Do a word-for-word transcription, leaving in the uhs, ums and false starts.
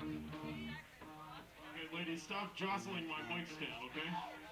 Okay, ladies, stop jostling my mic stand, okay?